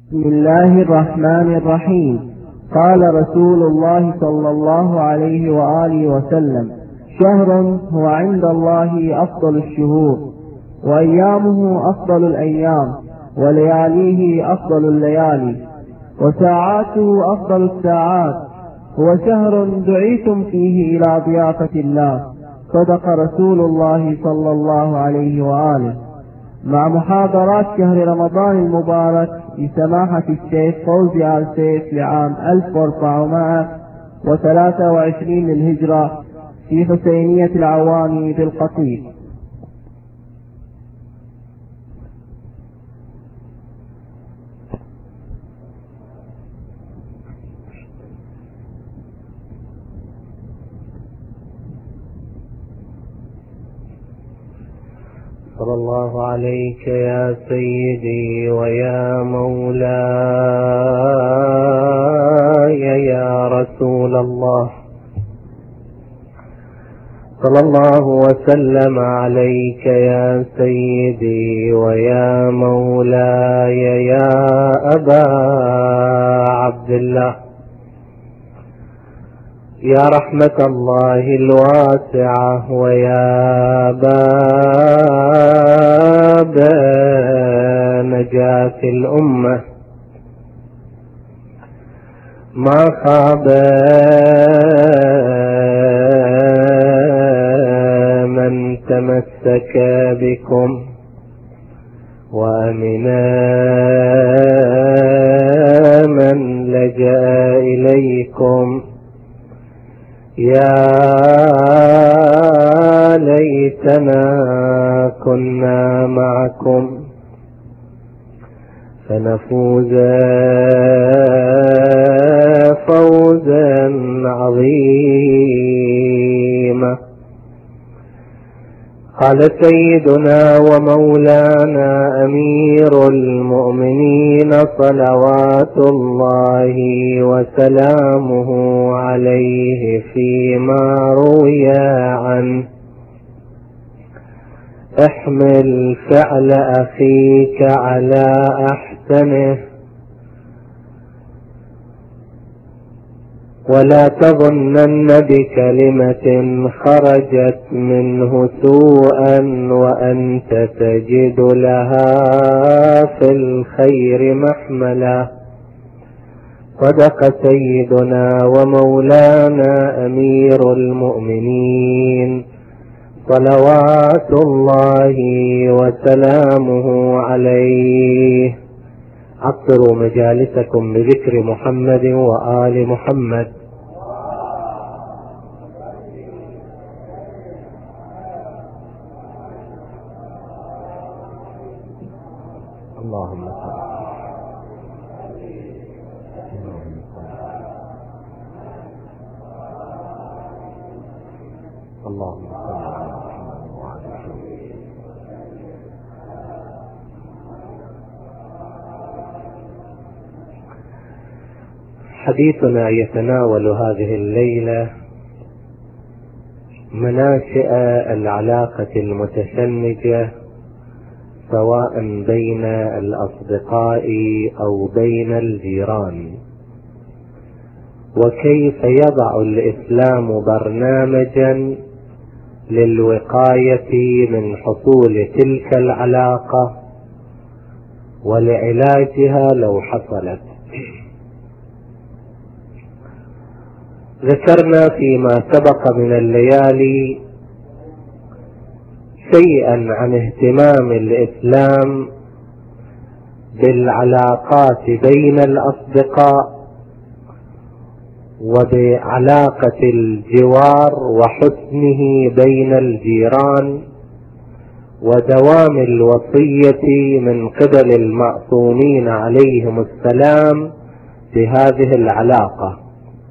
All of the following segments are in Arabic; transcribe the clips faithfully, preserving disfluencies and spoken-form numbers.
بسم الله الرحمن الرحيم. قال رسول الله صلى الله عليه وآله وسلم: شهر هو عند الله أفضل الشهور، وأيامه أفضل الأيام، ولياليه أفضل الليالي، وساعاته أفضل الساعات. هو شهر دعيتم فيه إلى ضيافة الله. صدق رسول الله صلى الله عليه وآله. مع محاضرات شهر رمضان المبارك لسماحة الشيخ فوزي آل سيف لعام ألف وأربعمائة وثلاثة وعشرين للهجرة في حسينية العواني بالقطيف. صلى الله عليك يا سيدي ويا مولاي يا رسول الله. صلى الله وسلم عليك يا سيدي ويا مولاي يا أبا عبد الله. يا رحمة الله الواسعة ويا باب نجاة الأمة، ما خاب من تمسك بكم وأمنا من لجأ إليكم. يا ليتنا كنا معكم فنفوز فوزا عظيما. قال سيدنا ومولانا أمير المؤمنين صلوات الله وسلامه عليه فيما روي عنه: احمل فعل أخيك على أحسنه، ولا تظنن بكلمة خرجت منه سوءا وأنت تجد لها في الخير محملا. صدق سيدنا ومولانا أمير المؤمنين صلوات الله وسلامه عليه. عطروا مجالسكم بذكر محمد وآل محمد. اللهم صل اللهم صل على محمد وعلى آله. حديثنا يتناول هذه الليلة مناشئ العلاقة المتشنجة سواء بين الأصدقاء أو بين الجيران، وكيف يضع الإسلام برنامجا للوقاية من حصول تلك العلاقة ولعلاجها لو حصلت. ذكرنا فيما سبق من الليالي شيئا عن اهتمام الإسلام بالعلاقات بين الأصدقاء وبعلاقة الجوار وحسنه بين الجيران، ودوام الوصية من قبل المعصومين عليهم السلام بهذه العلاقة.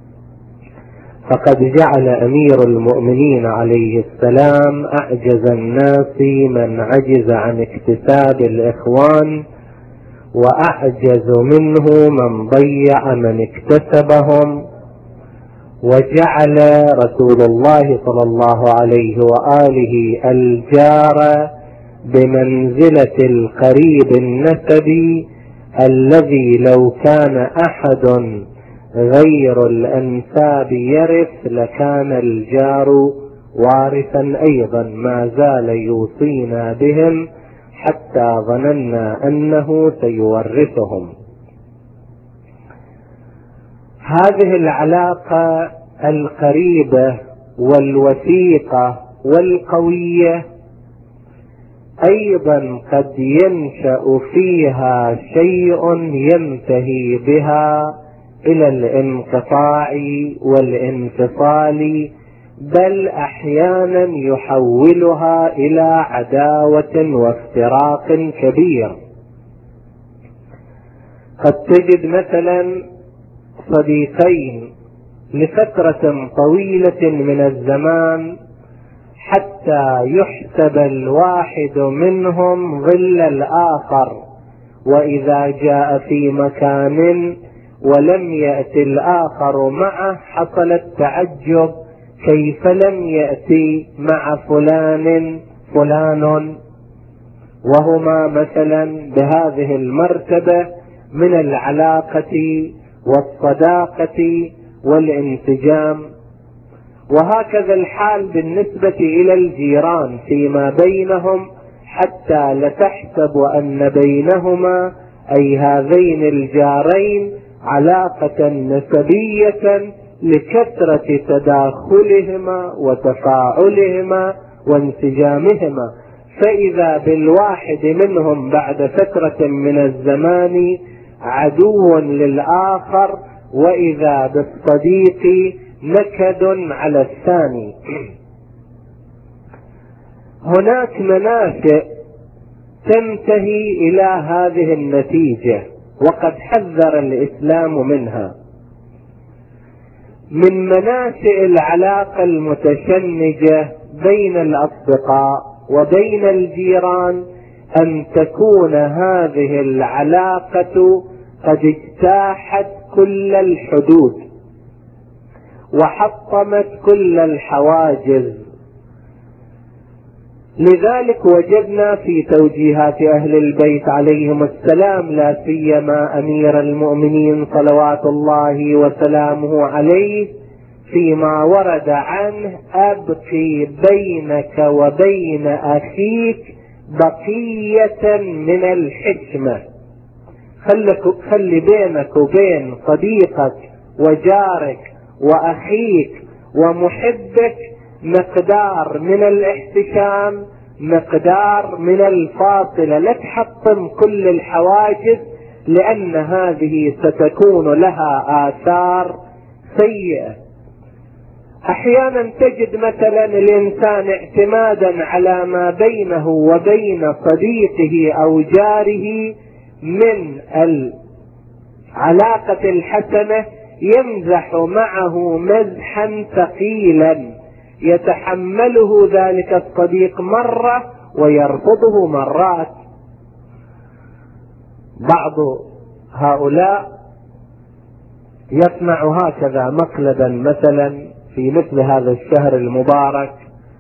فقد جعل أمير المؤمنين عليه السلام أعجز الناس من عجز عن اكتساب الإخوان، وأعجز منه من ضيع من اكتسبهم. وجعل رسول الله صلى الله عليه وآله الجار بمنزلة القريب النسبي الذي لو كان أحد غير الأنساب يرث لكان الجار وارثا أيضا، ما زال يوصينا بهم حتى ظننا أنه سيورثهم. هذه العلاقة القريبة والوثيقة والقوية أيضا قد ينشأ فيها شيء ينتهي بها إلى الانقطاع والانفصال، بل أحيانا يحولها إلى عداوة وافتراق كبير. قد تجد مثلا صديقين لفترة طويلة من الزمان حتى يحسب الواحد منهم ظل الآخر، وإذا جاء في مكان ولم يأتي الآخر معه حصل التعجب، كيف لم يأتي مع فلان فلان، وهما مثلا بهذه المرتبة من العلاقة والصداقة والانسجام. وهكذا الحال بالنسبة إلى الجيران فيما بينهم، حتى لتحسب أن بينهما أي هذين الجارين علاقة نسبية لكثرة تداخلهما وتفاعلهما وانسجامهما، فإذا بالواحد منهم بعد فترة من الزمان عدو للآخر، وإذا بالصديق نكد على الثاني. هناك مناشئ تنتهي إلى هذه النتيجة، وقد حذر الإسلام منها. من مناشئ العلاقة المتشنجة بين الأصدقاء وبين الجيران أن تكون هذه العلاقة قد اجتاحت كل الحدود وحطمت كل الحواجز. لذلك وجدنا في توجيهات أهل البيت عليهم السلام، لا سيما أمير المؤمنين صلوات الله وسلامه عليه، فيما ورد عنه: أبقي بينك وبين أخيك بقية من الحكمة. خلي بينك وبين صديقك وجارك وأخيك ومحبك مقدار من الاحتشام، مقدار من الفاصلة، لا تحطم كل الحواجز، لأن هذه ستكون لها آثار سيئة. أحيانا تجد مثلا الإنسان اعتمادا على ما بينه وبين صديقه أو جاره من العلاقة الحسنة يمزح معه مزحا ثقيلا يتحمله ذلك الصديق مرة ويرفضه مرات. بعض هؤلاء يصنع هكذا مقلبا مثلا في مثل هذا الشهر المبارك،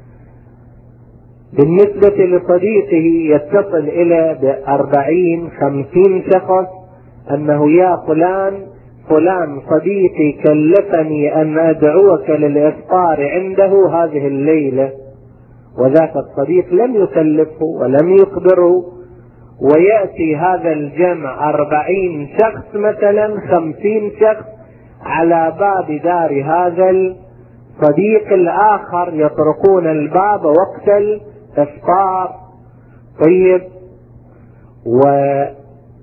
بالنسبة لصديقه يتصل إلى بأربعين خمسين شخص أنه يا فلان فلان صديقي كلفني أن أدعوك للإفطار عنده هذه الليلة، وذاك الصديق لم يكلفه ولم يخبره، ويأتي هذا الجمع أربعين شخص مثلا خمسين شخص على باب دار هذا الصديق الآخر، يطرقون الباب وقت الإفطار. طيب، وبعض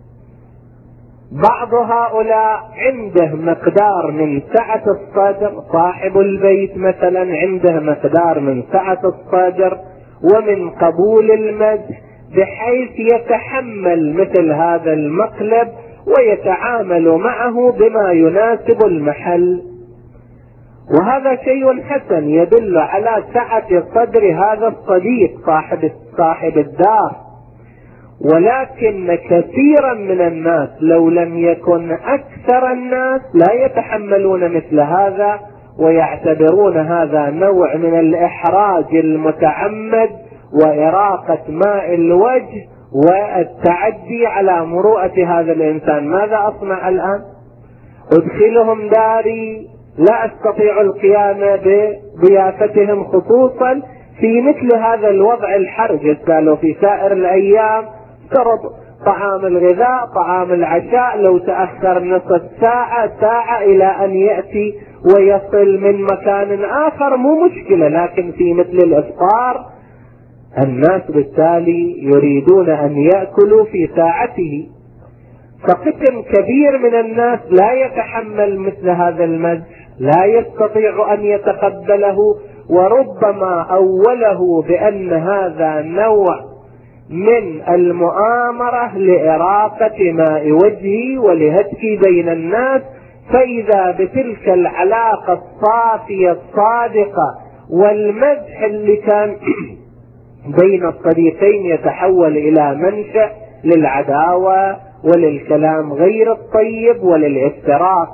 هؤلاء عنده مقدار من سعة الصدر، صاحب البيت مثلا عنده مقدار من سعة الصدر ومن قبول المدح، بحيث يتحمل مثل هذا المقلب ويتعامل معه بما يناسب المحل، وهذا شيء حسن يدل على سعة صدر هذا الصديق صاحب صاحب الدار. ولكن كثيرا من الناس لو لم يكن أكثر الناس لا يتحملون مثل هذا، ويعتبرون هذا نوع من الإحراج المتعمد وإراقة ماء الوجه والتعدي على مروءة هذا الإنسان. ماذا أصنع الآن؟ أدخلهم داري، لا أستطيع القيام بضيافتهم، خصوصا في مثل هذا الوضع الحرج. قالوا في سائر الأيام فرض طعام الغذاء، طعام العشاء، لو تأخر نصف ساعة ساعة إلى أن يأتي ويصل من مكان آخر مو مشكلة، لكن في مثل الإفطار الناس بالتالي يريدون أن يأكلوا في ساعته. فقسم كبير من الناس لا يتحمل مثل هذا المزح، لا يستطيع أن يتقبله، وربما أوله بأن هذا نوع من المؤامرة لإراقة ماء وجهه ولهتك بين الناس. فإذا بتلك العلاقة الصافية الصادقة والمزح اللي كان بين الصديقين يتحول إلى منشأ للعداوة وللكلام غير الطيب وللافتراق.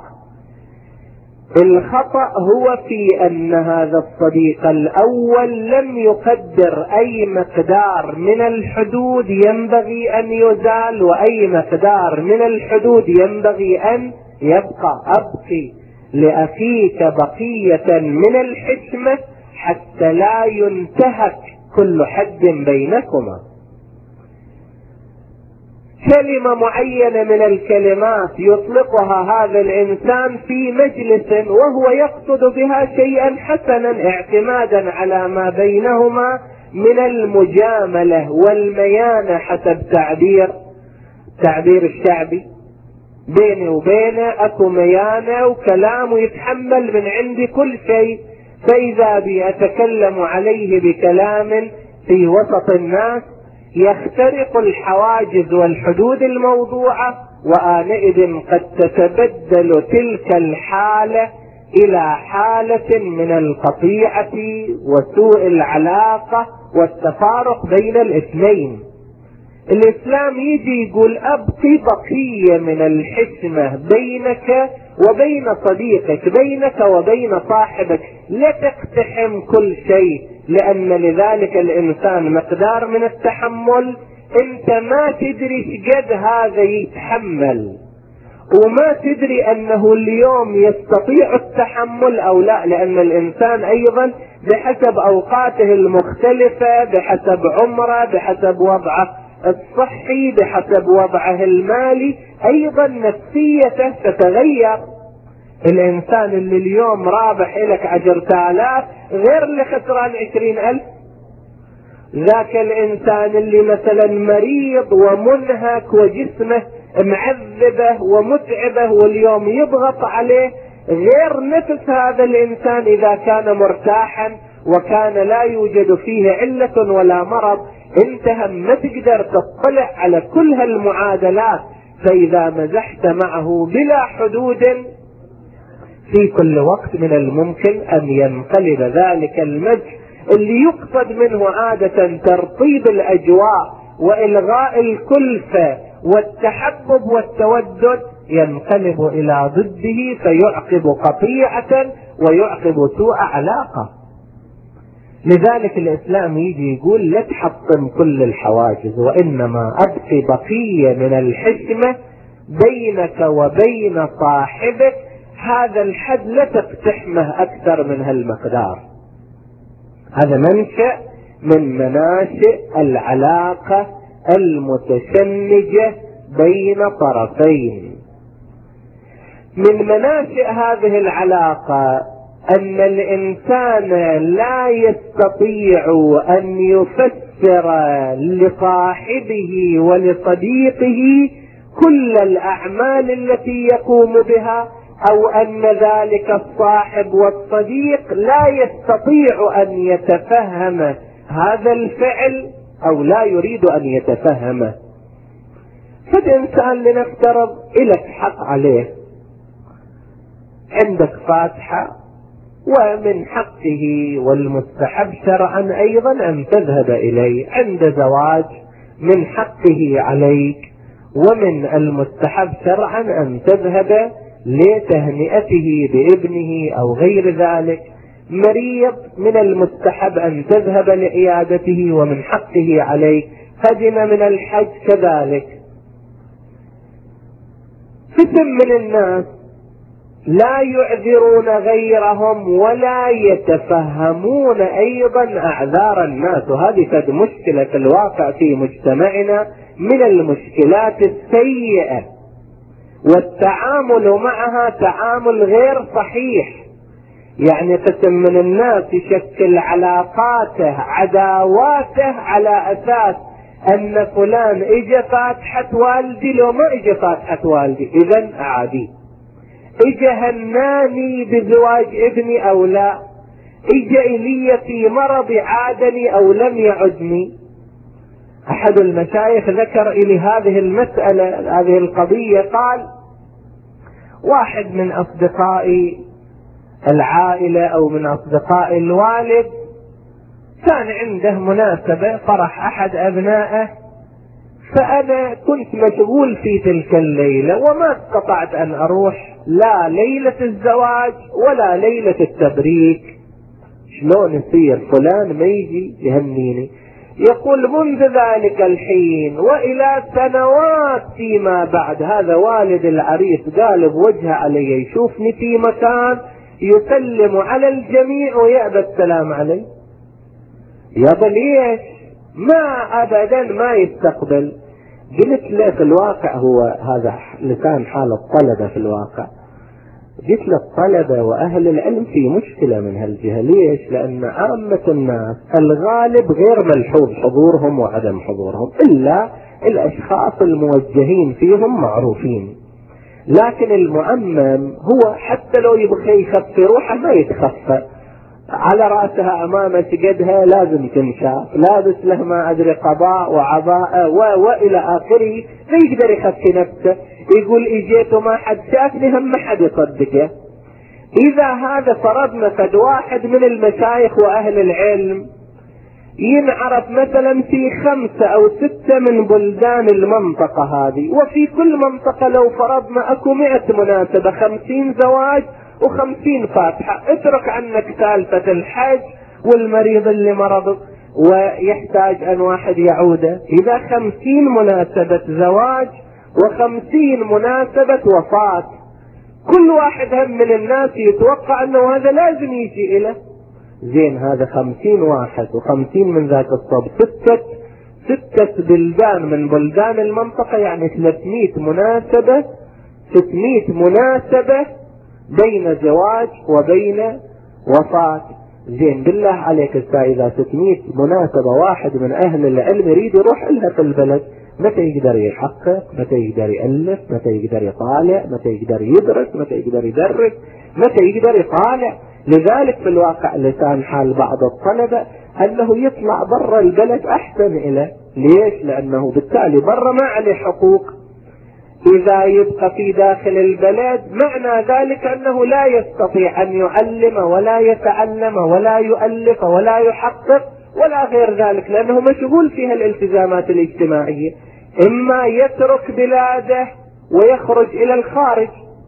الخطأ هو في أن هذا الصديق الأول لم يقدر أي مقدار من الحدود ينبغي أن يزال، وأي مقدار من الحدود ينبغي أن يبقى. أبقي لأخيك بقية من الحشمة حتى لا ينتهك كل حد بينكما. كلمة معينة من الكلمات يطلقها هذا الإنسان في مجلس وهو يقصد بها شيئا حسنا اعتمادا على ما بينهما من المجاملة والميانة حسب تعبير تعبير الشعبي. بيني وبينه اكو ميانة وكلام ويتحمل من عندي كل شيء، فإذا بي أتكلم عليه بكلام في وسط الناس يخترق الحواجز والحدود الموضوعة، وآنئذ قد تتبدل تلك الحالة إلى حالة من القطيعة وسوء العلاقة والتفارق بين الاثنين. الإسلام يجي يقول أبقي بقية من الحشمة بينك وبين صديقك، بينك وبين صاحبك، لا تقتحم كل شيء، لأن لذلك الإنسان مقدار من التحمل أنت ما تدري قد هذا يتحمل، وما تدري أنه اليوم يستطيع التحمل أو لا، لأن الإنسان أيضا بحسب أوقاته المختلفة، بحسب عمره، بحسب وضعه الصحي، بحسب وضعه المالي، أيضا نفسيته تتغير. الإنسان اللي اليوم رابح لك عشرة آلاف غير اللي خسران عشرين ألف. ذاك الإنسان اللي مثلا مريض ومنهك وجسمه معذبه ومتعبه واليوم يضغط عليه غير نفس هذا الإنسان إذا كان مرتاحا وكان لا يوجد فيه علة ولا مرض. انت هم ما تقدر تطلع على كل هالمعادلات، فإذا مزحت معه بلا حدود في كل وقت من الممكن أن ينقلب ذلك المزح اللي يقصد منه عادة ترطيب الأجواء وإلغاء الكلفة والتحبب والتودد، ينقلب إلى ضده فيعقب قطيعة ويعقب سوء علاقة. لذلك الإسلام يجي يقول لا تحطم كل الحواجز، وإنما أبقي بقية من الحشمة بينك وبين صاحبك، هذا الحد لا تقتحمه أكثر من هالمقدار. هذا منشأ من مناشئ العلاقة المتشنجة بين طرفين. من مناشئ هذه العلاقة أن الإنسان لا يستطيع أن يفسر لصاحبه ولصديقه كل الأعمال التي يقوم بها، أو أن ذلك الصاحب والصديق لا يستطيع أن يتفهم هذا الفعل أو لا يريد أن يتفهمه. فالإنسان لنفترض إلك حق عليه، عندك فاتحة، ومن حقه والمستحب شرعا أيضا أن تذهب إليه. عند زواج من حقه عليك ومن المستحب شرعا أن تذهب لتهنئته بابنه أو غير ذلك. مريض من المستحب أن تذهب لعيادته ومن حقه عليك قدم من الحج كذلك. قسم من الناس لا يعذرون غيرهم ولا يتفهمون ايضا اعذار الناس، وهذه قد مشكلة الواقع في مجتمعنا من المشكلات السيئة، والتعامل معها تعامل غير صحيح. يعني قسم من الناس يشكل علاقاته عداواته على اساس ان فلان اجى فاتحة والدي، لو ما اجى فاتحة والدي اذا عادي، اجى هناني بزواج ابني او لا، اجى الي في مرض عادني او لم يعدني. احد المشايخ ذكر الي هذه المسألة هذه القضية، قال واحد من اصدقائي العائلة او من اصدقاء الوالد كان عنده مناسبة فرح احد ابنائه، فانا كنت مشغول في تلك الليلة وما استطعت ان اروح لا ليلة الزواج ولا ليلة التبريك. شلون يصير فلان ما يجي يهنيني؟ يقول منذ ذلك الحين والى سنوات فيما بعد هذا والد العريس قالب وجهه علي، يشوفني في مكان يسلم على الجميع ويأبى السلام علي. يا ليش؟ ما ابدا ما يستقبل. قلت له في الواقع هو هذا لسان حال الطلبة في الواقع، قلت له الطلبة واهل العلم في مشكلة من هالجهة. ليش؟ لان عامة الناس الغالب غير ملحوظ حضورهم وعدم حضورهم، الا الاشخاص الموجهين فيهم معروفين، لكن المعمم هو حتى لو يبغى يخفي روحه ما يتخفى، على رأسها امامه سجدها لازم تنشاف، لابس له ما ادري قضاء وعباءة والى اخره، ما يقدر يخفي نفسه، يقول اجيت وما حد شافني هم ما حد يصدقه. اذا هذا فرضنا قد واحد من المشايخ واهل العلم ينعرف مثلا في خمسة او ستة من بلدان المنطقة هذه، وفي كل منطقة لو فرضنا اكو مئة مناسبة، خمسين زواج وخمسين فاتحة، اترك عنك سالفة الحج والمريض اللي مرض ويحتاج ان واحد يعوده. اذا خمسين مناسبة زواج وخمسين مناسبة وفاة، كل واحد هم من الناس يتوقع انه هذا لازم يجي اله. زين هذا خمسين واحد وخمسين من ذاك الصوب، ستة ستة بلدان من بلدان المنطقة، يعني ثلاثمئة مناسبة، ستمئة مناسبة بين زواج وبين وفاة. زين بالله عليك إذا ستمئة مناسبة واحد من أهل العلم يريد يروح لها في البلد، متى يقدر يحقق؟ متى يقدر يألف؟ متى يقدر يطالع؟ متى يقدر يدرس؟ متى يقدر يدرس؟ متى يقدر يطالع؟ لذلك في الواقع لسان حال بعض الطلبة أنه يطلع برا البلد أحسن إليه. ليش؟ لأنه بالتالي برا ما عليه حقوق. إذا يبقى في داخل البلد معنى ذلك أنه لا يستطيع أن يعلم ولا يتعلم ولا يؤلف ولا يحقق ولا غير ذلك، لأنه مشغول فيها الالتزامات الاجتماعية. إما يترك بلاده ويخرج إلى الخارج.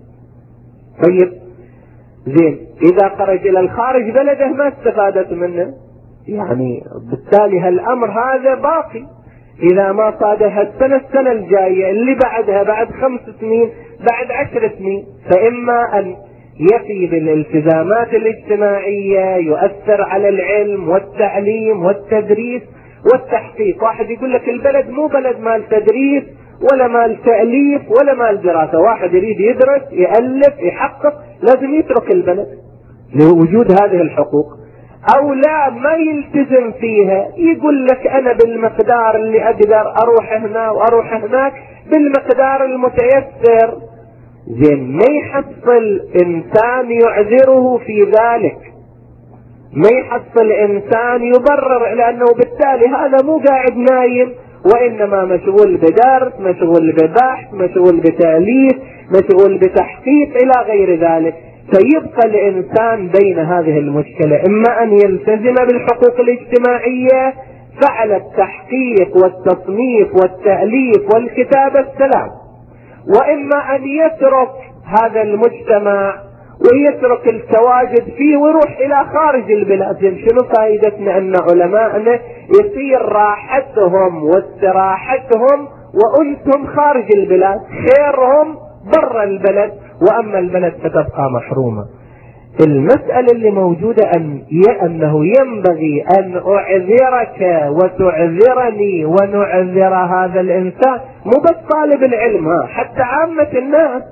طيب زين إذا خرج إلى الخارج بلده ما استفادت منه، يعني بالتالي هالأمر هذا باقي. إذا ما صادها السنة السنة الجاية اللي بعدها بعد خمس سنين بعد عشر سنين، فإما أن يفي بالالتزامات الاجتماعية، يؤثر على العلم والتعليم والتدريس والتحقيق. واحد يقول لك البلد مو بلد مال تدريس ولا مال تأليف ولا مال دراسة، واحد يريد يدرس يألف يحقق لازم يترك البلد لوجود هذه الحقوق، او لا ما يلتزم فيها، يقول لك انا بالمقدار اللي اقدر اروح هنا واروح هناك بالمقدار المتيسر. زين ما يحصل انسان يعذره في ذلك، ما يحصل انسان يبرر، لانه بالتالي هذا مو قاعد نايم وانما مشغول بدرس، مشغول ببحث، مشغول بتأليف، مشغول بتحقيق الى غير ذلك. فيبقى الانسان بين هذه المشكلة، اما ان يلتزم بالحقوق الاجتماعية فعل التحقيق والتصنيف والتأليف والكتابة السلام، واما ان يترك هذا المجتمع ويترك التواجد فيه ويروح الى خارج البلاد. شنو فائدتنا ان علماءنا يصير راحتهم واستراحتهم وانتم خارج البلاد، خيرهم برا البلد، واما البلد فتبقى محرومة. المسألة اللي موجودة أن أنه ينبغي أن أعذرك وتعذرني ونعذر هذا الإنسان، مو بس طالب العلم، حتى عامة الناس.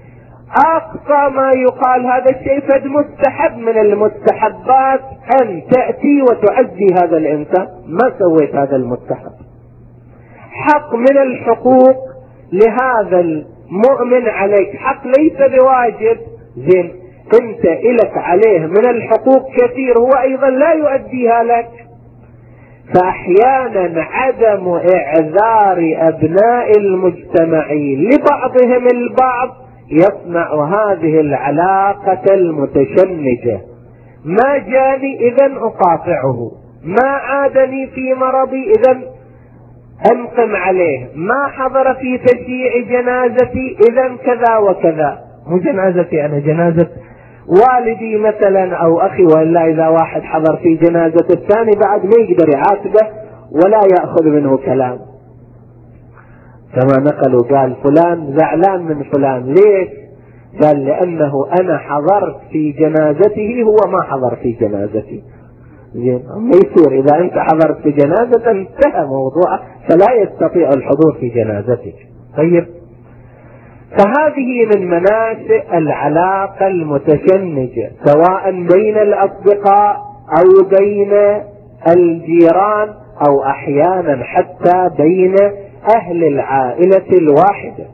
أقصى ما يقال هذا الشيء فد مستحب من المستحبات أن تأتي وتعزي هذا الإنسان، ما سويت هذا المستحب. حق من الحقوق لهذا المؤمن عليك، حق ليس بواجب، زين انت الك عليه من الحقوق كثير هو ايضا لا يؤديها لك. فاحيانا عدم اعذار ابناء المجتمع لبعضهم البعض يصنع هذه العلاقة المتشنجة. ما جاني اذا اقاطعه، ما عادني في مرضي اذا انقم عليه، ما حضر في تشييع جنازتي اذا كذا وكذا. مو جنازتي انا، جنازة والدي مثلا او اخي، والا اذا واحد حضر في جنازة الثاني بعد ما يقدر يعاتبه ولا يأخذ منه كلام. كما نقلوا قال فلان زعلان من فلان، ليش؟ قال لانه انا حضرت في جنازته هو ما حضر في جنازتي. زين ما يصير اذا انت حضرت في جنازة انتهى موضوع، فلا يستطيع الحضور في جنازتك. طيب، فهذه من مناشئ العلاقة المتشنجة سواء بين الأصدقاء أو بين الجيران أو أحيانا حتى بين أهل العائلة الواحدة.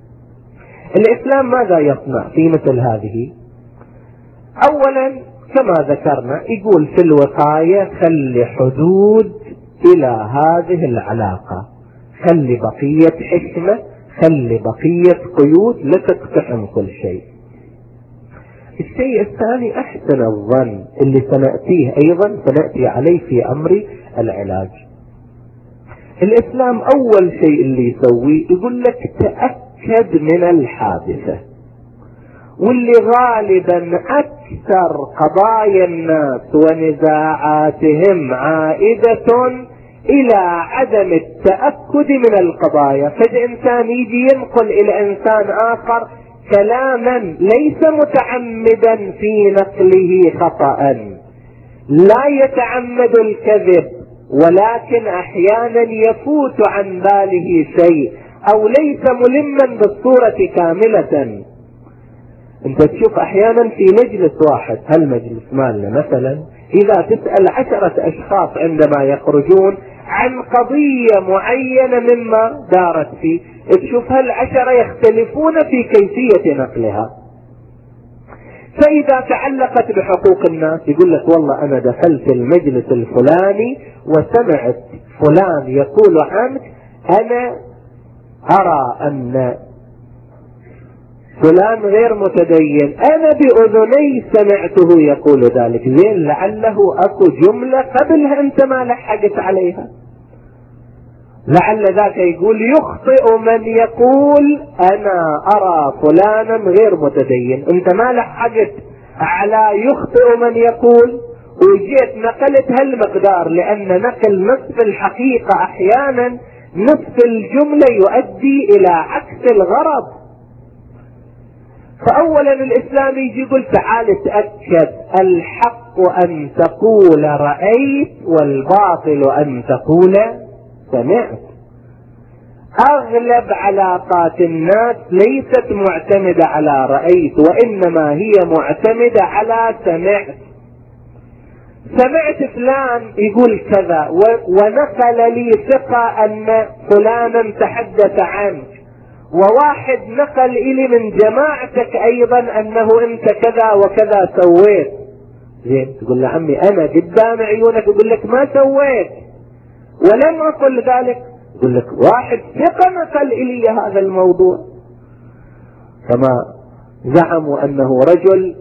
الإسلام ماذا يصنع في مثل هذه؟ أولا كما ذكرنا يقول في الوقاية خلي حدود إلى هذه العلاقة، خلي بقية حكمة، خلي بقية قيود، لا تقتحم كل شيء. الشيء الثاني احسن الظن اللي سنأتيه ايضا سنأتي عليه في امر العلاج. الاسلام اول شيء اللي يسويه يقول لك تأكد من الحادثة، واللي غالبا اكثر قضايا الناس ونزاعاتهم عائدة الى عدم التأكد من القضايا. فإذا انسان يجي ينقل الى انسان اخر كلاما ليس متعمدا في نقله خطأ، لا يتعمد الكذب، ولكن احيانا يفوت عن باله شيء او ليس ملما بالصورة كاملة. انت تشوف احيانا في مجلس واحد، هالمجلس مالنا مثلا، اذا تسأل عشرة اشخاص عندما يخرجون عن قضية معينة مما دارت فيه، تشوف هالعشرة يختلفون في كيفية نقلها. فإذا تعلقت بحقوق الناس يقول لك والله أنا دخلت المجلس الفلاني وسمعت فلان يقول عنك أنا أرى أن فلان غير متدين، أنا بأذني سمعته يقول ذلك. زين لعله أكو جملة قبلها أنت ما لحقت عليها، لعل ذاك يقول يخطئ من يقول أنا أرى فلانا غير متدين، أنت ما لحقت على يخطئ من يقول وجيت نقلت هالمقدار، لأن نقل نصف الحقيقة أحيانا نصف الجملة يؤدي إلى عكس الغرض. فأولا الإسلام يجي يقول تعال تأكد، الحق أن تقول رأيت والباطل أن تقول سمعت. أغلب علاقات الناس ليست معتمدة على رأيت، وإنما هي معتمدة على سمعت. سمعت فلان يقول كذا ونقل لي ثقة أن فلانا تحدث عنك، وواحد نقل إلي من جماعتك أيضا أنه أنت كذا وكذا سويت. زين تقول له عمي أنا قدام عيونك، يقول لك ما سويت ولم أقل ذلك، يقول لك واحد ثقة نقل إلي هذا الموضوع. كما زعموا أنه رجل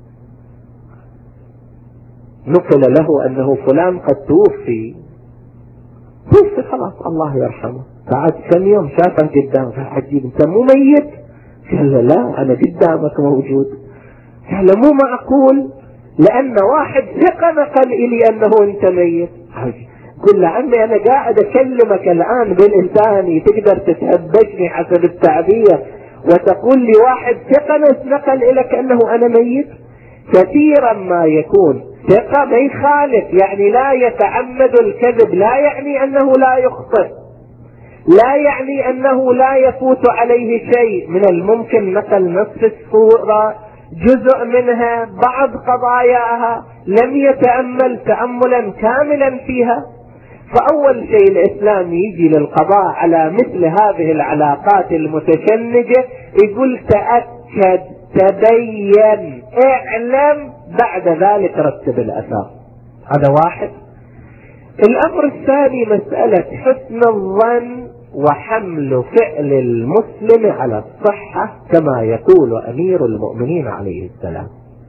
نقل له أنه فلان قد توفي، توفي خلاص الله يرحمه، بعد كم يوم شافه قدامه، عجيب انت مو ميت؟ قال له لا انا قدامك موجود. قال مو معقول، لأن واحد ثقة نقل إلي أنه أنت ميت. قل له عمي أنا قاعد أكلمك الآن بالإنساني، تقدر تتهبشني حسب التعبير وتقول لي واحد ثقة نقل إليك أنه أنا ميت؟ كثيرا ما يكون ثقة ما يخالف، يعني لا يتعمد الكذب، لا يعني أنه لا يخطئ، لا يعني أنه لا يفوت عليه شيء. من الممكن نقل نصف الصورة، جزء منها، بعض قضاياها لم يتأمل تأملا كاملا فيها. فأول شيء الإسلام يجي للقضاء على مثل هذه العلاقات المتشنجة يقول تأكد، تبين، اعلم، بعد ذلك رتب الأثار. هذا واحد. الأمر الثاني مسألة حسن الظن وحمل فعل المسلم على الصحة كما يقول أمير المؤمنين عليه السلام: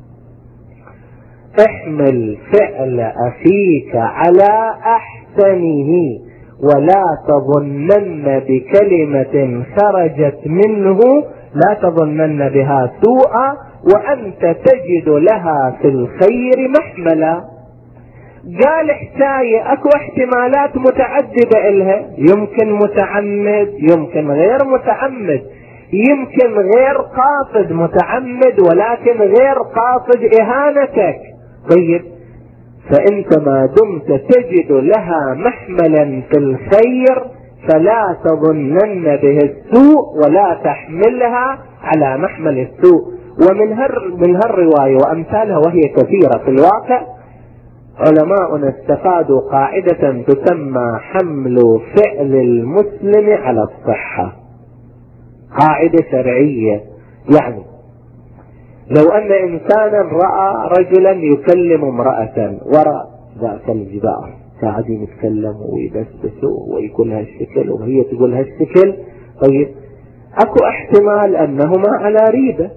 احمل فعل أخيك على أحسنه ولا تظنن بكلمة خرجت منه لا تظنن بها سوءا وأنت تجد لها في الخير محملا. قال حكاية اكو احتمالات متعددة إلها، يمكن متعمد، يمكن غير متعمد، يمكن غير قاصد متعمد ولكن غير قاصد إهانتك. طيب فانت ما دمت تجد لها محملا في الخير فلا تظنن به السوء ولا تحملها على محمل السوء. ومن هر من هالرواية وامثالها وهي كثيرة في الواقع علماؤنا استفادوا قاعدة تسمى حمل فعل المسلم على الصحة، قاعدة شرعية. يعني لو أن إنسانا رأى رجلا يكلم امرأة وراء ذاك الجدار، قاعدين يتكلموا ويبسبسوا ويقول هالشكل وهي تقول هالشكل، طيب أكو احتمال أنهما على ريبة،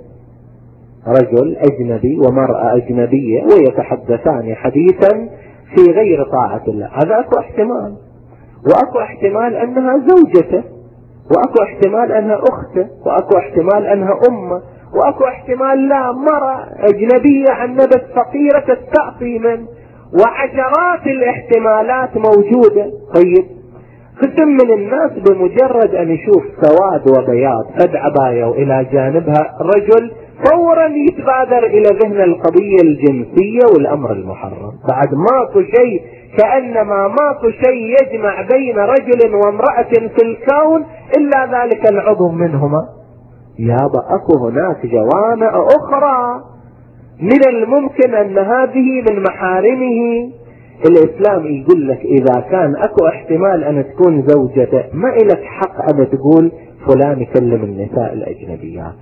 رجل أجنبي ومرأة أجنبية ويتحدثان حديثا في غير طاعة الله، هذا أكو احتمال. وأكو احتمال أنها زوجته، وأكو احتمال أنها أخته، وأكو احتمال أنها أمه، وأكو احتمال لا مرأة أجنبية عن نبت فقيرة تستعطي من، وعشرات الاحتمالات موجودة. طيب قسم من الناس بمجرد أن يشوف سواد وبياض قد عباية وإلى جانبها رجل فورا يتبادر إلى ذهن القضية الجنسية والأمر المحرم، بعد ماكو شيء، كأنما ماكو شيء يجمع بين رجل وامرأة في الكون إلا ذلك العضو منهما. يابا أكو هناك جوانب أخرى من الممكن أن هذه من محارمه. الإسلام يقول لك إذا كان أكو احتمال أن تكون زوجته ما إلك حق أن تقول فلان يكلم النساء الأجنبيات،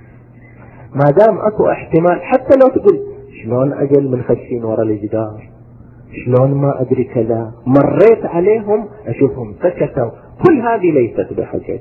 ما دام أكو احتمال. حتى لو تقول شلون أجل من خشين وراء الجدار، شلون ما أدري كذا، مريت عليهم أشوفهم سكتوا، كل هذه ليست بحجج.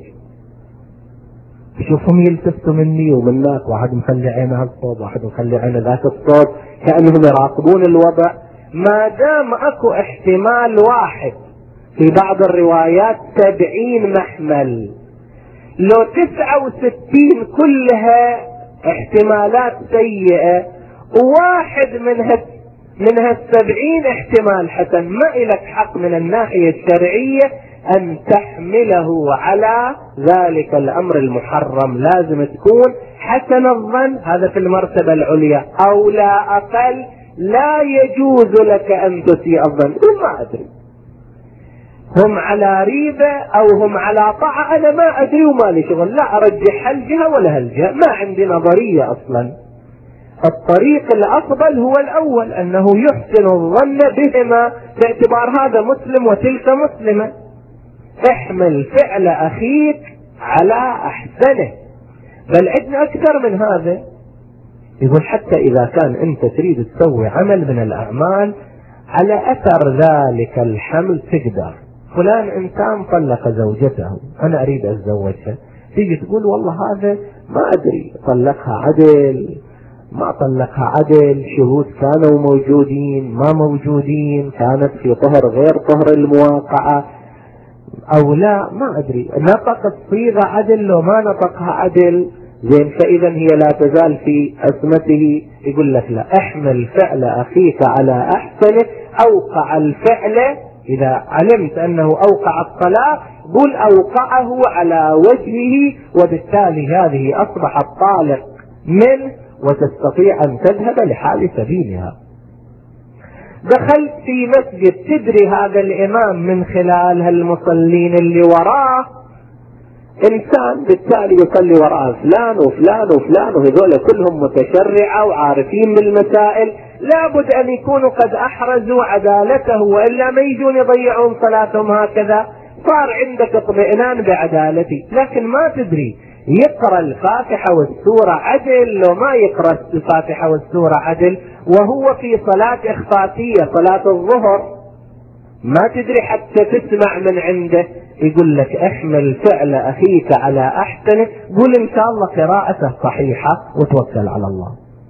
أشوفهم يلتفتوا مني ومنك، واحد مخلي عينه هالصوب واحد مخلي عينه ذاك الصوب، كأنهم يراقبون الوضع. ما دام أكو احتمال واحد، في بعض الروايات سبعين محمل، لو تسعة وستين كلها احتمالات سيئة وواحد منها من هالسبعين احتمال حسن، ما إلك حق من الناحية الشرعية أن تحمله على ذلك الأمر المحرم. لازم تكون حسن الظن، هذا في المرتبة العليا، أو لا أقل. لا يجوز لك أن تسيء الظن. ما أدري هم على ريبة أو هم على طاعة، أنا ما أدري وما لي شغل، لا أرجح هالجهة ولا هالجهة، ما عندي نظرية أصلا. الطريق الأفضل هو الأول، أنه يحسن الظن بهما باعتبار هذا مسلم وتلك مسلمة. احمل فعل أخيك على أحسنه. بل عندنا أكثر من هذا، يقول حتى إذا كان أنت تريد تسوي عمل من الأعمال على أثر ذلك الحمل تقدر. فلان إنسان طلق زوجته، أنا أريد أتزوجها، تيجي تقول والله هذا ما أدري طلقها عدل ما طلقها عدل، شهود كانوا موجودين ما موجودين، كانت في طهر غير طهر المواقعة أو لا، ما أدري، نطق الصيغة عدل لو ما نطقها عدل، زين فإذا هي لا تزال في عصمته. يقول لك لا، احمل فعل أخيك على أحسنه. أوقع الفعل، إذا علمت أنه أوقع الطلاق قل أوقعه على وجهه، وبالتالي هذه أصبحت طالق منه وتستطيع أن تذهب لحال سبيلها. دخلت في مسجد، تدري هذا الإمام من خلال هالمصلين اللي وراه إنسان، بالتالي يصلي وراء فلان وفلان وفلان وهذول كلهم متشرعة وعارفين بالمسائل، لابد أن يكونوا قد أحرزوا عدالته، وإلا ما يجون يضيعون صلاتهم هكذا. صار عندك اطمئنان بعدالتي، لكن ما تدري يقرأ الفاتحة والسورة عدل لو ما يقرأ الفاتحة والسورة عدل، وهو في صلاة إخفاتية صلاة الظهر، ما تدري حتى تسمع من عنده. يقول لك احمل فعل أخيك على أحسنه، قل إن شاء الله قراءته صحيحة وتوكل على الله.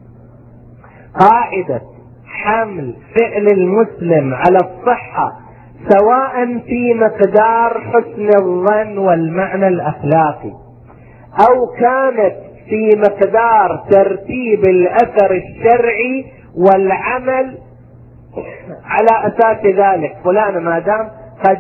قاعدة حمل فعل المسلم على الصحة سواء في مقدار حسن الظن والمعنى الأخلاقي، أو كانت في مقدار ترتيب الأثر الشرعي والعمل على أساس ذلك. فلان ما دام قد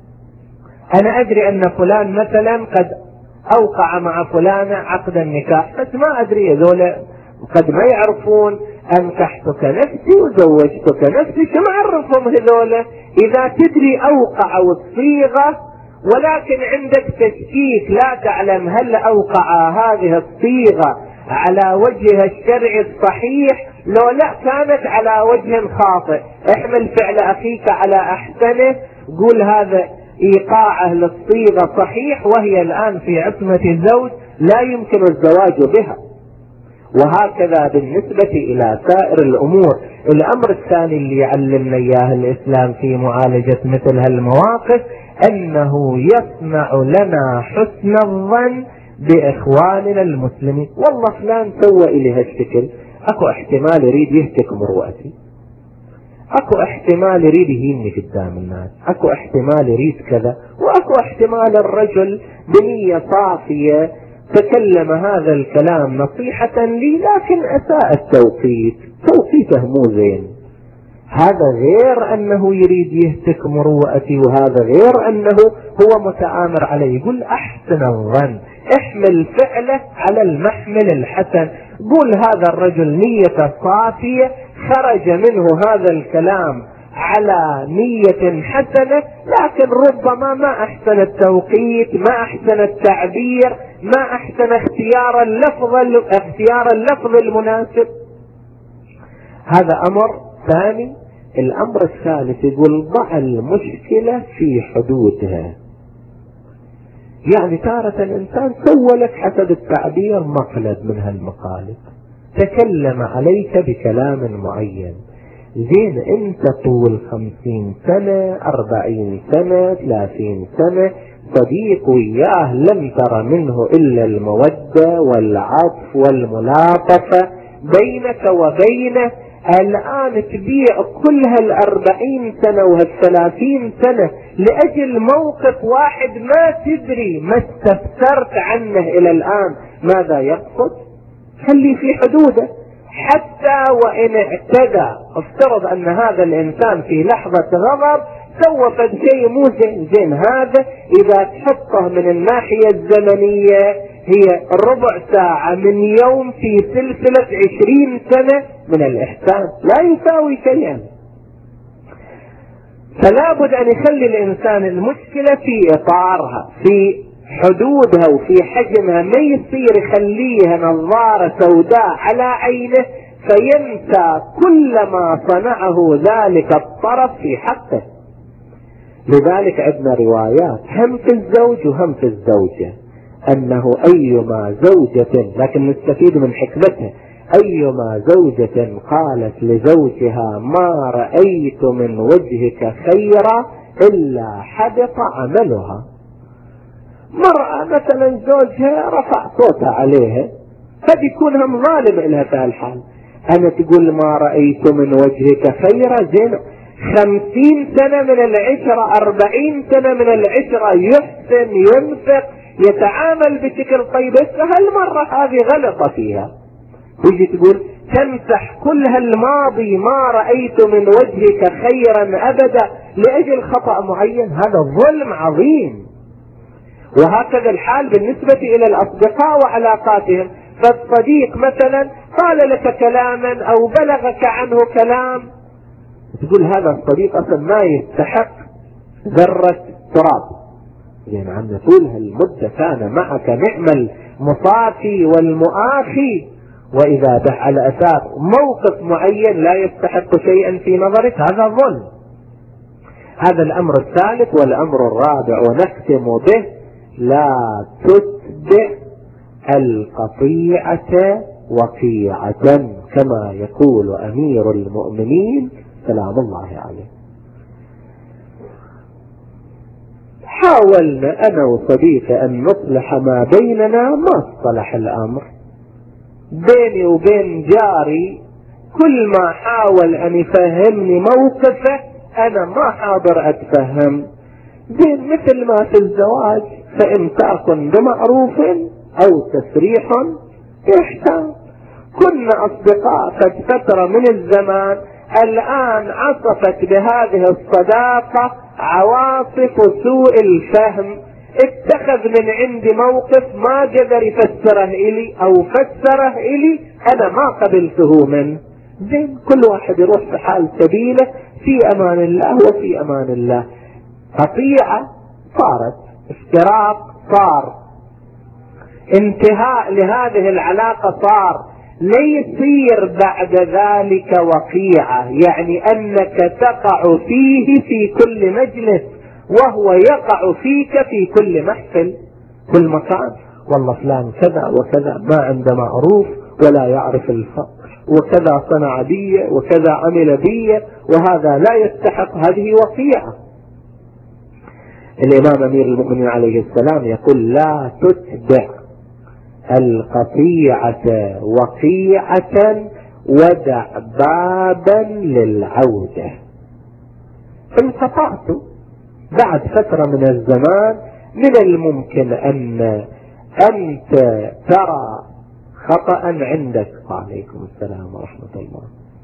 أنا أدري أن فلان مثلا قد أوقع مع فلانة عقد النكاح، بس ما أدري هذول قد ما يعرفون أنكحتك نفسي وزوجتك نفسي، شو معرفهم هذول؟ إذا تدري أوقعوا الصيغة ولكن عندك تشكيك لا تعلم هل أوقع هذه الصيغة على وجهها الشرعي الصحيح لو لا كانت على وجه خاطئ، احمل فعل أخيك على أحسنه، قول هذا إيقاعه للصيغة صحيح وهي الآن في عصمة الزوج لا يمكن الزواج بها. وهكذا بالنسبة إلى سائر الأمور. الأمر الثاني اللي يعلمنا إياه الإسلام في معالجة مثل هالمواقف أنه يصنع لنا حسن الظن بإخواننا المسلمين. والله فلان سوى إلي هالشكل، أكو احتمال يريد يهتك مروءتي، أكو احتمال يريد يهيني قدام الناس، أكو احتمال يريد كذا، وأكو احتمال الرجل بنية صافية تكلم هذا الكلام نصيحة لي لكن أساء التوقيت، توقيته مو زين. هذا غير أنه يريد يهتك مروءتي، وهذا غير أنه هو متآمر عليه. يقول أحسن الظن، احمل فعله على المحمل الحسن. قول هذا الرجل نية صافية، خرج منه هذا الكلام على نية حسنة، لكن ربما ما أحسن التوقيت، ما أحسن التعبير، ما أحسن اختيار اللفظ اختيار اللفظ المناسب. هذا أمر ثاني. الأمر الثالث يقول ضع المشكلة في حدودها. يعني تارة الإنسان سوى لك حسب التعبير مقلب من هالمقالب، تكلم عليك بكلام معين، زين انت طول خمسين سنة أربعين سنة ثلاثين سنة صديق وياه لم تر منه إلا المودة والعطف والملاطفة بينك وبينه، الآن تبيع كل هالأربعين سنة وهالثلاثين سنة لأجل موقف واحد ما تدري ما استفسرت عنه إلى الآن ماذا يقصد. خلي في حدوده، حتى وإن اعتدى. افترض أن هذا الإنسان في لحظة غضب سوى فد شيء مو زين، زين هذا إذا تحطه من الناحية الزمنية هي ربع ساعة من يوم في سلسلة عشرين سنة من الإحسان، لا يساوي شيئا. فلا بد أن يخلي الإنسان المشكلة في إطارها، في حدودها وفي حجمها، ما يصير يخليها نظارة سوداء على عينه فينسى كل ما صنعه ذلك الطرف في حقه. لذلك عندنا روايات هم في الزوج وهم في الزوجة أنه أيما زوجة، لكن نستفيد من حكمتها، أيما زوجة قالت لزوجها ما رأيت من وجهك خيرا إلا حبط عملها. مرأة مثلا زوجها رفع صوتها عليها، قد يكون هم ظالم إلها في هالحال، أنا تقول ما رأيت من وجهك خيرا، زين خمسين سنة من العشرة أربعين سنة من العشرة يحسن ينفق يتعامل بشكل طيب. هالمرة هذه غلطة فيها، تجي تقول تمسح كل هالماضي ما رأيت من وجهك خيرا أبدا لأجل خطأ معين، هذا ظلم عظيم. وهكذا الحال بالنسبة إلى الأصدقاء وعلاقاتهم. فالصديق مثلا قال لك كلاما أو بلغك عنه كلام، تقول هذا الصديق أصلا ما يستحق ذرة تراب، يعني عند طول هالمدة كان معك نعم المصافي والمؤاخي، وإذا به على أثار موقف معين لا يستحق شيئا في نظرك، هذا ظلم. هذا الأمر الثالث. والأمر الرابع ونختم به: لا تتبع القطيعة وقيعة، كما يقول أمير المؤمنين سلام الله عليه. حاولنا أنا وصديقي أن نصلح ما بيننا، ما اصطلح الأمر. بيني وبين جاري كل ما حاول أن يفهمني موقفه أنا ما حاضر أتفهم. زين مثل ما في الزواج: فإمساك بمعروف أو تسريح بإحسان. كنا أصدقاء قد فترة من الزمان، الآن عصفت بهذه الصداقة عواصف سوء الفهم، اتخذ من عندي موقف ما قدر يفسره إلي أو فسره إلي، أنا ما قبلته منه. زين كل واحد يروح في حال سبيله في أمان الله وفي أمان الله. قطيعة صارت، افتراق صار، انتهاء لهذه العلاقة صار، ليصير بعد ذلك وقيعة، يعني أنك تقع فيه في كل مجلس وهو يقع فيك في كل محفل، كل مكان. والله فلان كذا وكذا، ما عنده معروف ولا يعرف الفقر، وكذا صنع بي وكذا عمل بي، وهذا لا يستحق، هذه وقيعة. الإمام أمير المؤمنين عليه السلام يقول: لا تتبع القطيعة وقيعة ودع بابا للعودة. انقطعت بعد فترة من الزمان، من الممكن أن أنت ترى خطأ عندك، وعليكم السلام ورحمة الله،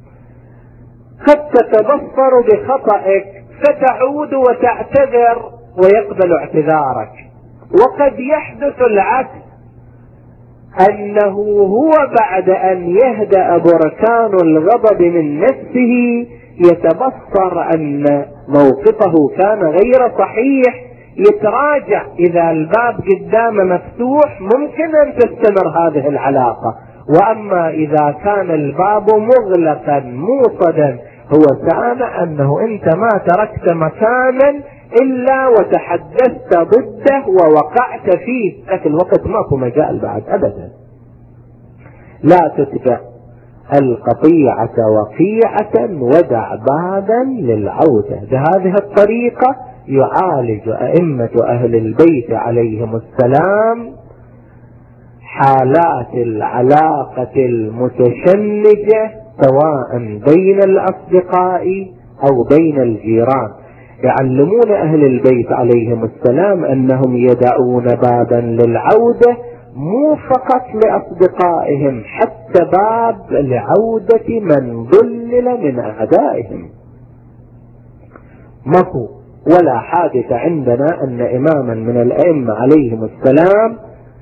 قد تتبصر بخطئك فتعود وتعتذر ويقبل اعتذارك. وقد يحدث العكس، أنه هو بعد أن يهدأ بركان الغضب من نفسه يتبصر أن موقفه كان غير صحيح، يتراجع. إذا الباب قدامه مفتوح ممكن أن تستمر هذه العلاقة، وأما إذا كان الباب مغلقا موصدا هو سامع أنه أنت ما تركت مكانا إلا وتحدثت ضده ووقعت فيه، لكن الوقت ماكو مجال بعد أبدا. لا تتبع القطيعة وقيعة ودع بابا للعودة. بهذه الطريقة يعالج أئمة أهل البيت عليهم السلام حالات العلاقة المتشنجة، سواء بين الأصدقاء أو بين الجيران. يعلمون أهل البيت عليهم السلام أنهم يدعون بابا للعودة، مو فقط لأصدقائهم، حتى باب لعودة من ضلل من أعدائهم. ماكو ولا حادث عندنا أن إماما من الأئمة عليهم السلام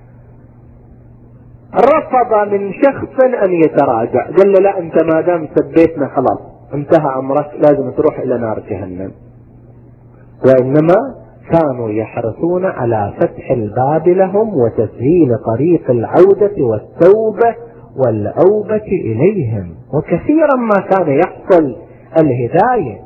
رفض من شخص أن يتراجع، قال له لا أنت ما دام سبيتنا خلاص انتهى أمرك، لازم تروح إلى نار جهنم. وإنما كانوا يحرصون على فتح الباب لهم وتسهيل طريق العودة والتوبة والأوبة إليهم، وكثيرا ما كان يحصل الهداية.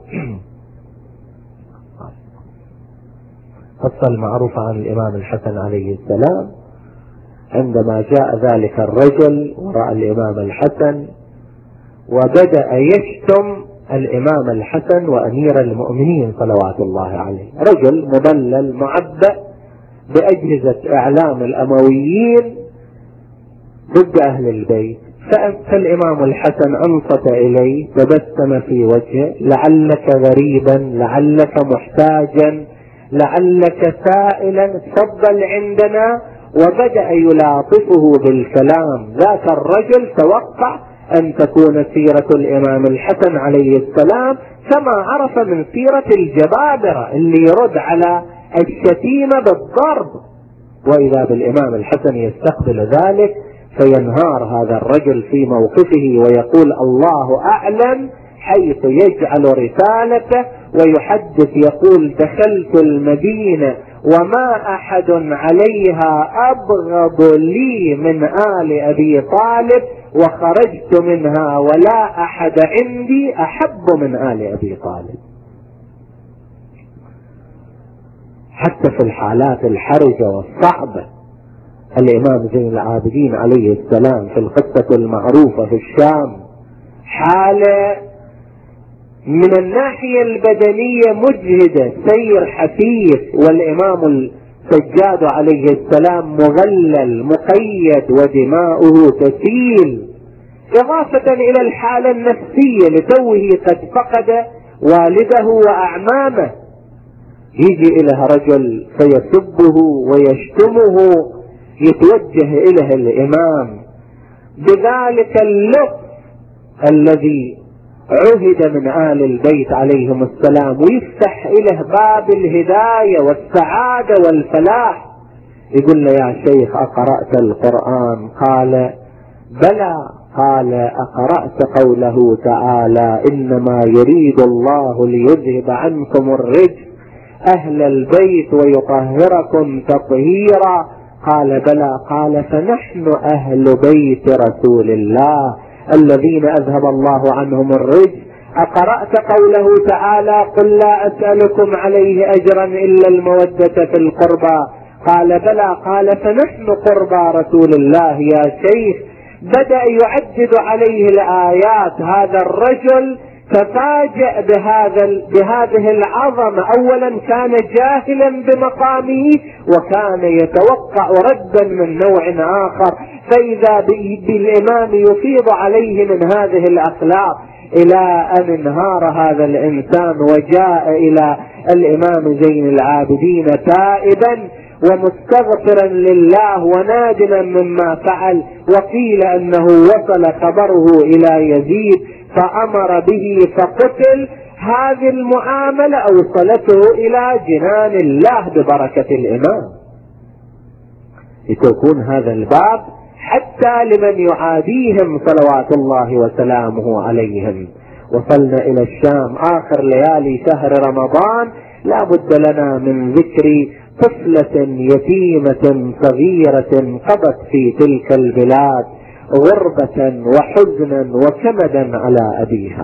قصة المعروفة عن الإمام الحسن عليه السلام، عندما جاء ذلك الرجل وراء الإمام الحسن وبدأ يشتم الإمام الحسن وأمير المؤمنين صلوات الله عليه، رجل مبلل معبأ بأجهزة إعلام الأمويين ضد أهل البيت. فالإمام الحسن أنصت إليه، تبسم في وجهه: لعلك غريبا، لعلك محتاجا، لعلك سائلا، تفضل عندنا. وبدأ يلاطفه بالكلام. ذاك الرجل توقع أن تكون سيرة الإمام الحسن عليه السلام كما عرف من سيرة الجبابرة اللي يرد على الشتيمة بالضرب، وإذا بالإمام الحسن يستقبل ذلك فينهار هذا الرجل في موقفه ويقول الله أعلم، حيث يجعل رسالته ويحدث يقول دخلت المدينة وما أحد عليها أبغض لي من آل أبي طالب، وخرجت منها ولا أحد عندي أحب من آل أبي طالب. حتى في الحالات الحرجة والصعبة الإمام زين العابدين عليه السلام في القصة المعروفة في الشام حالة من الناحية البدنية مجهدة، سير حثيث، والإمام السجاد عليه السلام مغلل مقيد ودماؤه تسيل، إضافة إلى الحالة النفسية لتوه قد فقد والده وأعمامه. يجي إليه رجل فيسبه ويشتمه، يتوجه إليه الإمام بذلك اللطف الذي عهد من آل البيت عليهم السلام، ويفتح إليه باب الهداية والسعادة والفلاح. يقول له يا شيخ أقرأت القرآن؟ قال بلى. قال أقرأت قوله تعالى إنما يريد الله ليذهب عنكم الرجس أهل البيت ويطهركم تطهيرا؟ قال بلى. قال فنحن أهل بيت رسول الله الذين أذهب الله عنهم الرجس. أقرأت قوله تعالى قل لا أسألكم عليه أجرا إلا المودة في القربى؟ قال بلى. قال فنحن قربى رسول الله يا شيخ. بدأ يعدد عليه الآيات. هذا الرجل تفاجأ بهذا بهذه العظمة. أولا كان جاهلا بمقامه وكان يتوقع ردا من نوع آخر، فإذا بالإمام يفيض عليه من هذه الأخلاق، إلى أن انهار هذا الإنسان وجاء إلى الإمام زين العابدين تائبا ومستغفرا لله ونادما مما فعل. وقيل أنه وصل خبره إلى يزيد فأمر به فقتل. هذه المعاملة أوصلته إلى جنان الله ببركة الإمام. يكون هذا الباب حتى لمن يعاديهم صلوات الله وسلامه عليهم. وصلنا إلى الشام آخر ليالي شهر رمضان. لا بد لنا من ذكر طفلة يتيمة صغيرة قضت في تلك البلاد غربة وحزنا وكمدا على أبيها.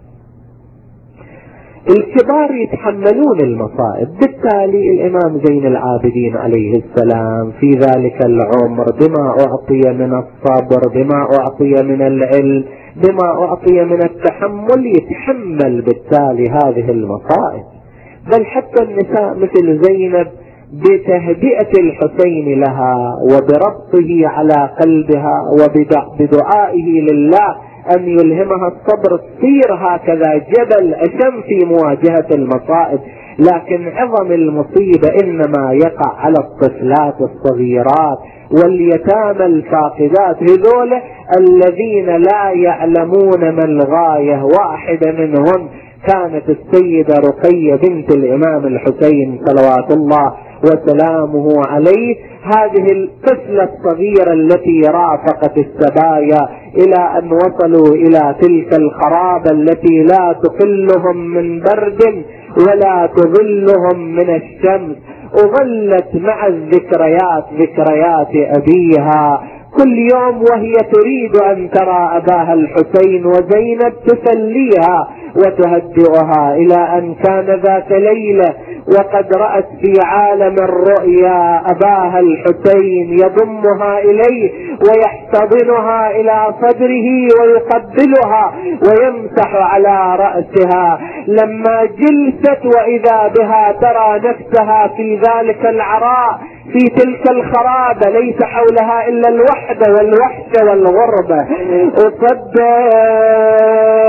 الكبار يتحملون المصائب، بالتالي الإمام زين العابدين عليه السلام في ذلك العمر بما أعطي من الصبر، بما أعطي من العلم، بما أعطي من التحمل، يتحمل بالتالي هذه المصائب. بل حتى النساء مثل زينب بتهدئة الحسين لها وبربطه على قلبها وبدعائه لله أن يلهمها الصبر تصير هكذا جبل أشم في مواجهة المصائب. لكن عظم المصيبة إنما يقع على الطفلات الصغيرات واليتامى الفاقدات، هذول الذين لا يعلمون ما الغاية. واحدة منهم كانت السيدة رقية بنت الإمام الحسين صلوات الله وسلامه عليه. هذه الطفلة الصغيرة التي رافقت السبايا إلى أن وصلوا إلى تلك الخرابة التي لا تقلهم من برد ولا تظلهم من الشمس، وظلت مع الذكريات ذكريات أبيها كل يوم وهي تريد أن ترى أباها الحسين، وزينب تسليها وتهدئها، إلى أن كان ذات ليلة وقد رأت في عالم الرؤيا أباها الحسين يضمها إليه ويحتضنها إلى صدره ويقبلها ويمسح على رأسها. لما جلست وإذا بها ترى نفسها في ذلك العراء في تلك الخرابة ليس حولها إلا الوحدة والوحشة والغربة، وصدت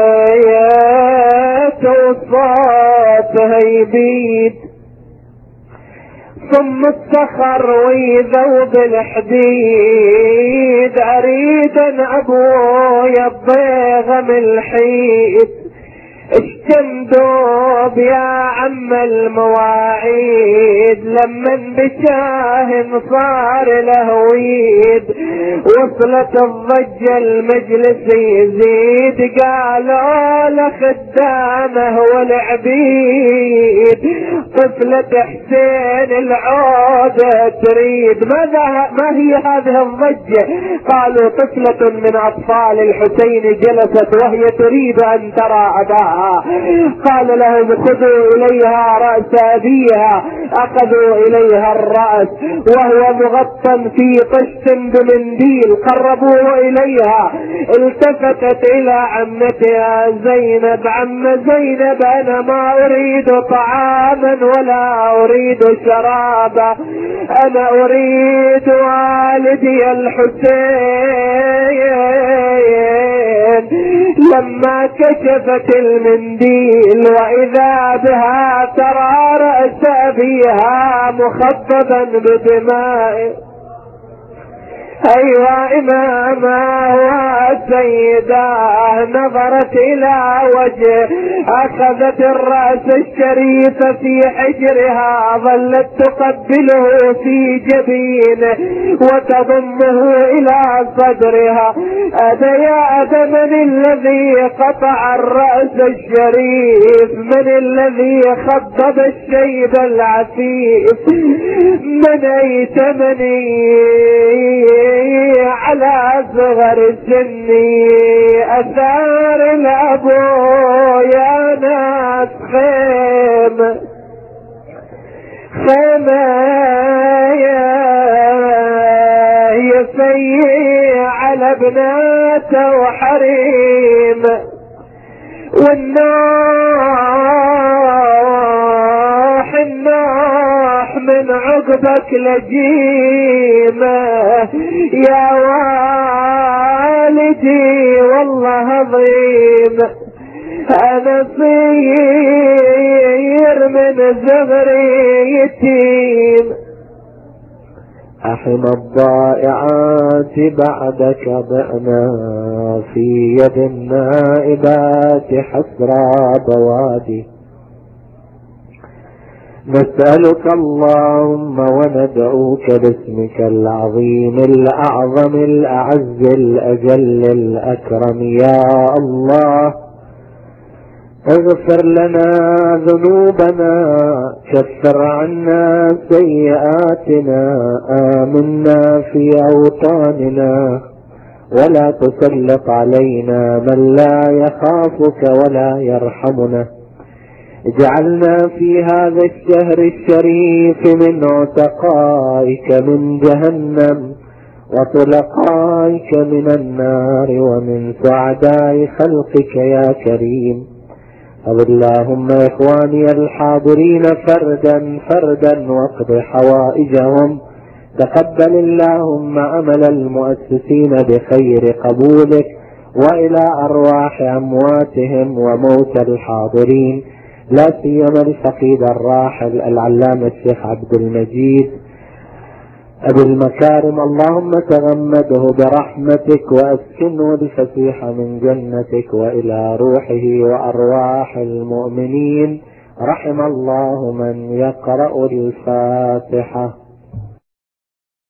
وصوتها يبيد ثم الصخر ويذوب الحديد، اريد ان ابويا الضيغم الحيد، اشتندوب يا عم المواعيد، لمن بشاهن صار لهويد، وصلت الضجة المجلس يزيد، قالوا لخدامه والعبيد، طفلة حسين العودة تريد. ماذا ما هي هذه الضجة؟ قالوا طفلة من اطفال الحسين جلست وهي تريد ان ترى اباها. قال لهم خذوا اليها رأس ابيها، اخذوا اليها الرأس وهو مغطى في طشت بمنديل، قربوه اليها، التفتت الى عمتها زينب، عم زينب انا ما اريد طعاما ولا اريد شرابا، انا اريد والدي الحسين. لما كشفت المنديل واذا بها ترى رأس ابيها مخضبا بدماء. ايوه اماما وسيداه، نظرت الى وجه، اخذت الرأس الشريف في حجرها، ظلت تقبله في جبينه وتضمه الى صدرها. أدا يا أدا من الذي قطع الرأس الشريف؟ من الذي خضب الشيب العفيف؟ من ايتمني على صغر سني، اثار الابو يا ناس خيمة خيمة يسيء على بناته وحريم، والنوح النوح من عقبك لجيمة، يا والدي والله عظيم، انا صير من زغري يتيم. أحم الضائعات بعدك ضئنا، في يد النائبات حسرى بوادي، نسألك اللهم وندعوك باسمك العظيم الأعظم الأعز الأجل الأكرم، يا الله اغفر لنا ذنوبنا، كفر عنا سيئاتنا، آمنا في أوطاننا، ولا تسلط علينا من لا يخافك ولا يرحمنا. اجعلنا في هذا الشهر الشريف من عتقائك من جهنم، وطلقائك من النار، ومن سعداء خلقك يا كريم. أو اللهم إخواني الحاضرين فردا فردا واقض حوائجهم، تقبل اللهم عمل المؤسسين بخير قبولك، وإلى أرواح أمواتهم وموتى الحاضرين، لا سيما الفقيد الراحل العلامة الشيخ عبد المجيد أبي المكارم، اللهم تغمده برحمتك وأسكنه الفسيح من جنتك، وإلى روحه وأرواح المؤمنين. رحم الله من يقرأ الفاتحة.